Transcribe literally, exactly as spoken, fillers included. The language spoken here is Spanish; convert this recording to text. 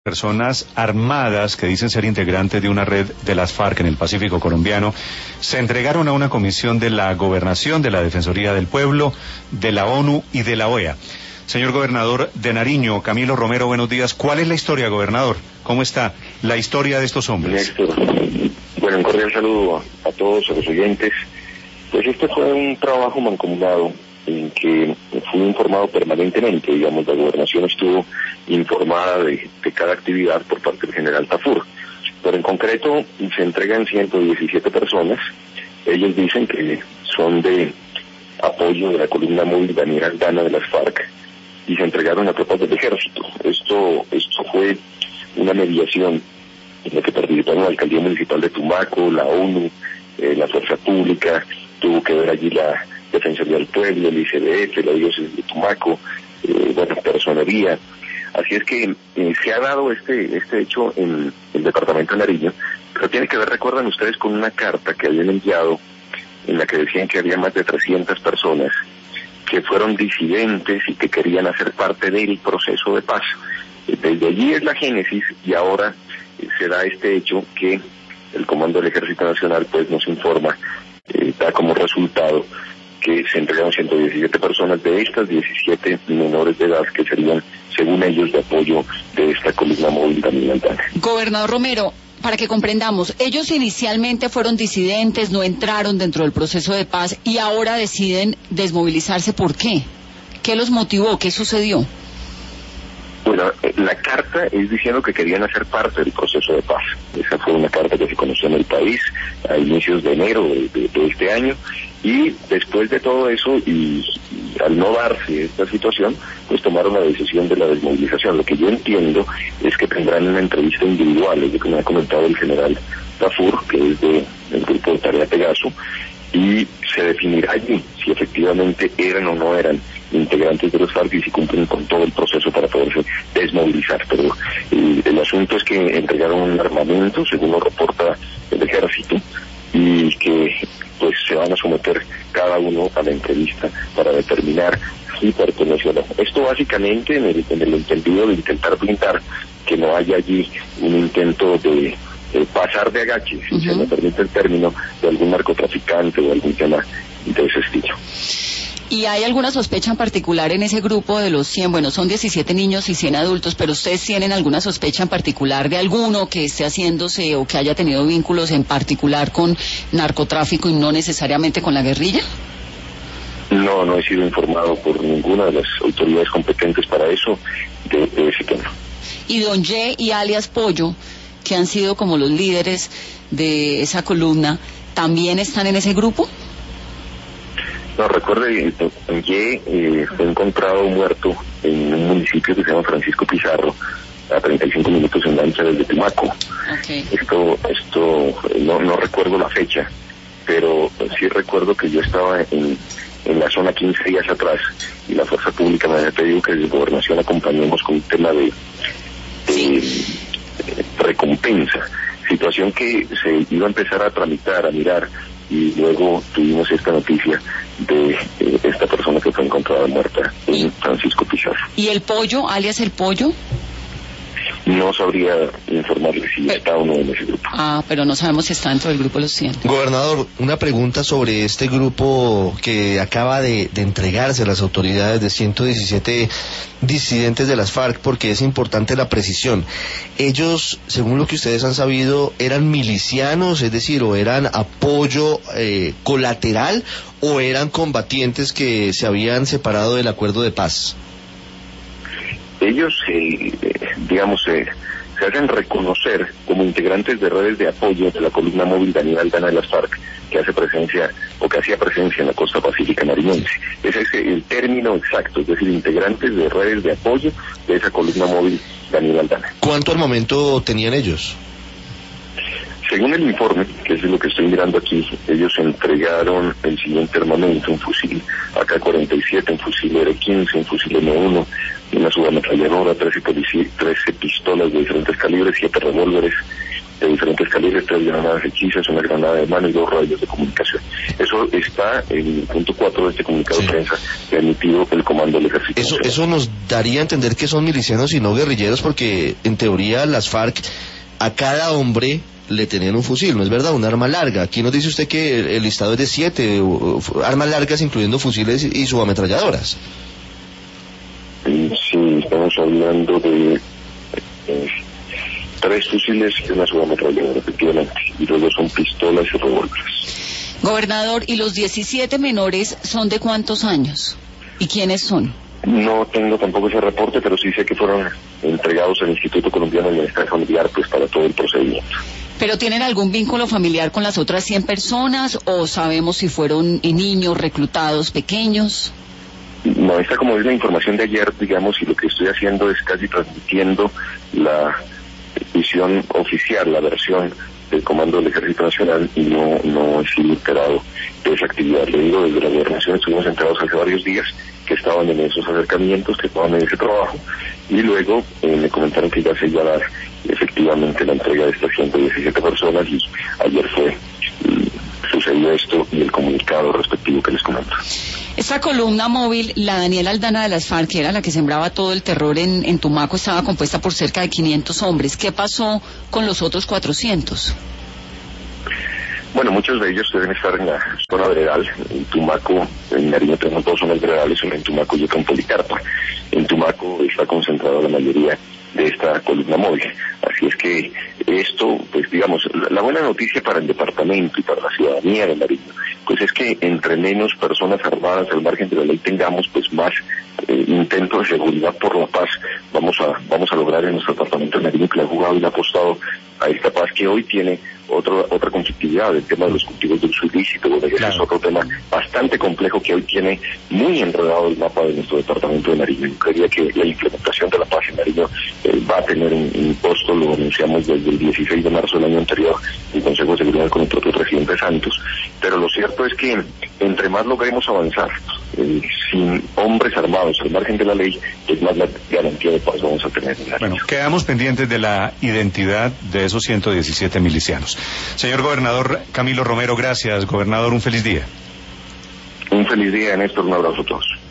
Personas armadas que dicen ser integrantes de una red de las FARC en el Pacífico colombiano se entregaron a una comisión de la Gobernación, de la Defensoría del Pueblo, de la ONU y de la O E A. Señor gobernador de Nariño, Camilo Romero, buenos días. ¿Cuál es la historia, gobernador? ¿Cómo está la historia de estos hombres? Néstor, bueno, un cordial saludo a, a todos, a los oyentes. Pues este fue un trabajo mancomunado en que fui informado permanentemente, digamos, la gobernación estuvo informada de, de cada actividad por parte del general Tafur, pero en concreto se entregan ciento diecisiete personas. Ellos dicen que son de apoyo de la columna móvil Daniel Aldana de las FARC y se entregaron a tropas del ejército. Esto, esto fue una mediación en la que participaron la alcaldía municipal de Tumaco, la ONU, eh, la Fuerza Pública, tuvo que ver allí la Defensoría del Pueblo, el I C D F, la diócesis de Tumaco, eh, bueno, personería. Así es que eh, se ha dado este este hecho en el departamento de Nariño, pero tiene que ver, recuerdan ustedes, con una carta que habían enviado en la que decían que había más de trescientas personas que fueron disidentes y que querían hacer parte del proceso de paz. Desde allí es la génesis y ahora eh, se da este hecho que el Comando del Ejército Nacional pues nos informa, eh, da como resultado que se entregaron ciento diecisiete personas, de estas diecisiete menores de edad que serían, según ellos, de apoyo de esta columna móvil Daniel Aldana. Gobernador Romero, para que comprendamos, ellos inicialmente fueron disidentes, no entraron dentro del proceso de paz y ahora deciden desmovilizarse. ¿Por qué? ¿Qué los motivó? ¿Qué sucedió? Bueno, la carta es diciendo que querían hacer parte del proceso de paz. Esa fue una carta que se conoció en el país a inicios de enero de, de, de este año, y después de todo eso y, y al no darse esta situación, pues tomaron la decisión de la desmovilización. Lo que yo entiendo es que tendrán una entrevista individual, es lo que me ha comentado el general Tafur, que es de, del grupo de Tarea Pegaso, y se definirá allí si efectivamente eran o no eran integrantes de los FARC y si cumplen con todo el proceso para poderse desmovilizar. Pero eh, el asunto es que entregaron un armamento, según lo reporta el ejército, y que pues se van a someter cada uno a la entrevista para determinar si pertenece o no. Esto básicamente en el, en el entendido de intentar blindar que no haya allí un intento de Eh, pasar de agache, si uh-huh. se me permite el término, de algún narcotraficante o algún tema de ese estilo. ¿Y hay alguna sospecha en particular en ese grupo de los cien? Bueno, son diecisiete niños y cien adultos, pero ¿ustedes tienen alguna sospecha en particular de alguno que esté haciéndose o que haya tenido vínculos en particular con narcotráfico y no necesariamente con la guerrilla? No, no he sido informado por ninguna de las autoridades competentes para eso de, de ese tema. ¿Y Don Ye y alias Pollo, que han sido como los líderes de esa columna, también están en ese grupo? No, recuerde, Ye eh, fue encontrado muerto en un municipio que se llama Francisco Pizarro, a treinta y cinco minutos en lancha desde Tumaco. Okay. Esto, esto, no, no recuerdo la fecha, pero sí recuerdo que yo estaba en, en la zona quince días atrás y la Fuerza Pública me había pedido que desde Gobernación acompañemos con un tema de... de sí. recompensa, situación que se iba a empezar a tramitar, a mirar, y luego tuvimos esta noticia de eh, esta persona que fue encontrada muerta en Francisco Pizarro. ¿Y el Pollo, alias el Pollo? No sabría informarle si pero, está o no en ese grupo. Ah, pero no sabemos si está dentro del grupo de los cien. Gobernador, una pregunta sobre este grupo que acaba de, de entregarse a las autoridades de ciento diecisiete disidentes de las FARC, porque es importante la precisión. Ellos, según lo que ustedes han sabido, ¿eran milicianos, es decir, o eran apoyo eh, colateral, o eran combatientes que se habían separado del acuerdo de paz? Ellos, eh, digamos, eh, se hacen reconocer como integrantes de redes de apoyo de la columna móvil Daniel Aldana de las FARC, que hace presencia, o que hacía presencia en la costa pacífica nariñense. Ese es el término exacto, es decir, integrantes de redes de apoyo de esa columna móvil Daniel Aldana. ¿Cuánto armamento tenían ellos? Según el informe, que es lo que estoy mirando aquí, ellos entregaron el siguiente armamento: un fusil A K cuarenta y siete, un fusil R quince, un fusil M uno, una subametralladora, trece, trece pistolas de diferentes calibres, siete revólveres, de diferentes calibres, tres granadas hechizas, una granada de mano y dos radios de comunicación. Eso está en el punto cuatro de este comunicado sí. de prensa que ha emitido el Comando del Ejército. Eso, eso nos daría a entender que son milicianos y no guerrilleros, porque en teoría las FARC a cada hombre le tenían un fusil, ¿no es verdad? Un arma larga. Aquí nos dice usted que el, el listado es de siete uh, armas largas, incluyendo fusiles y, y subametralladoras. Sí, estamos hablando de eh, tres fusiles y una subametralladora, efectivamente, y luego son pistolas y revólveres. Gobernador, ¿y los diecisiete menores son de cuántos años? ¿Y quiénes son? No tengo tampoco ese reporte, pero sí sé que fueron entregados al Instituto Colombiano de Bienestar Familiar, pues para todo el procedimiento. ¿Pero tienen algún vínculo familiar con las otras cien personas o sabemos si fueron niños reclutados pequeños? No, esta como es la información de ayer, digamos, y lo que estoy haciendo es casi transmitiendo la visión oficial, la versión del Comando del Ejército Nacional, y no, no he sido enterado de esa actividad. Le digo, desde la gobernación estuvimos enterados hace varios días que estaban en esos acercamientos, que estaban en ese trabajo, y luego eh, me comentaron que ya se iba a dar efectivamente la entrega de estas ciento diecisiete personas, y ayer fue, sucedió esto y el comunicado respectivo que les comento. Esta columna móvil, la Daniela Aldana de las FARC, que era la que sembraba todo el terror en, en Tumaco, estaba compuesta por cerca de quinientos hombres. ¿Qué pasó con los otros cuatrocientos? Bueno, muchos de ellos deben estar en la zona veredal. En Tumaco, en Nariño tenemos dos zonas veredales, una en Tumaco y otra en Policarpa. En Tumaco está concentrada la mayoría de esta columna móvil. Así es que esto, pues digamos, la, la buena noticia para el departamento y para la ciudadanía de Nariño, pues es que entre menos personas armadas al margen de la ley tengamos, pues más eh, intento de seguridad por la paz vamos a vamos a lograr en nuestro departamento de Nariño, que le ha jugado y le ha apostado a esta paz que hoy tiene otro, otra conflictividad, el tema de los cultivos de uso ilícito. Bueno, ese claro. es otro tema bastante complejo que hoy tiene muy enredado el mapa de nuestro departamento de Nariño. Yo creía que la implementación de la paz en Nariño eh, va a tener un, un costo, lo anunciamos desde el dieciséis de marzo del año anterior en el Consejo de Seguridad con el propio presidente Santos, pero lo cierto es que entre más logremos avanzar eh, sin hombres armados al margen de la ley, es más la garantía de paz vamos a tener en Nariño. Bueno, quedamos pendientes de la identidad de esos ciento diecisiete milicianos. Señor Gobernador Camilo Romero, gracias. Gobernador, un feliz día. Un feliz día, Néstor, un abrazo a todos.